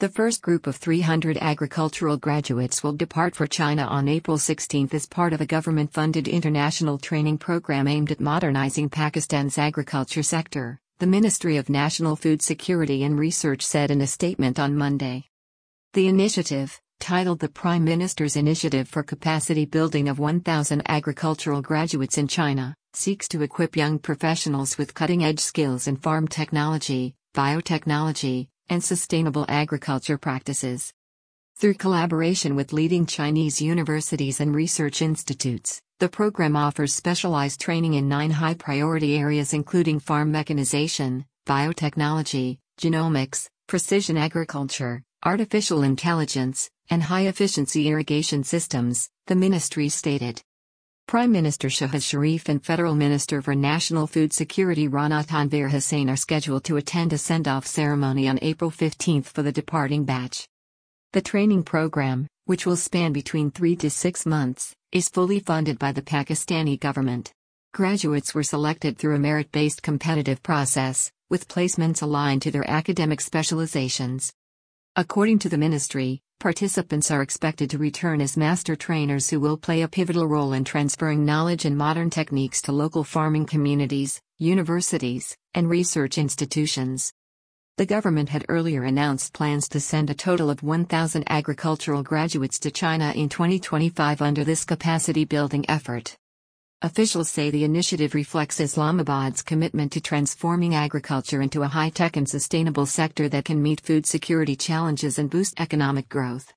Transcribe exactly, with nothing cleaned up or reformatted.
The first group of three hundred agricultural graduates will depart for China on April sixteenth as part of a government-funded international training program aimed at modernizing Pakistan's agriculture sector, the Ministry of National Food Security and Research said in a statement on Monday. The initiative, titled the Prime Minister's Initiative for Capacity Building of one thousand Agricultural Graduates in China, seeks to equip young professionals with cutting-edge skills in farm technology, biotechnology, and sustainable agriculture practices. Through collaboration with leading Chinese universities and research institutes, the program offers specialized training in nine high-priority areas including farm mechanization, biotechnology, genomics, precision agriculture, artificial intelligence, and high-efficiency irrigation systems, the ministry stated. Prime Minister Shahbaz Sharif and Federal Minister for National Food Security Rana Tanveer Hussain are scheduled to attend a send-off ceremony on April fifteenth for the departing batch. The training program, which will span between three to six months, is fully funded by the Pakistani government. Graduates were selected through a merit-based competitive process, with placements aligned to their academic specializations. According to the ministry, participants are expected to return as master trainers who will play a pivotal role in transferring knowledge and modern techniques to local farming communities, universities, and research institutions. The government had earlier announced plans to send a total of one thousand agricultural graduates to China in twenty twenty-five under this capacity-building effort. Officials say the initiative reflects Islamabad's commitment to transforming agriculture into a high-tech and sustainable sector that can meet food security challenges and boost economic growth.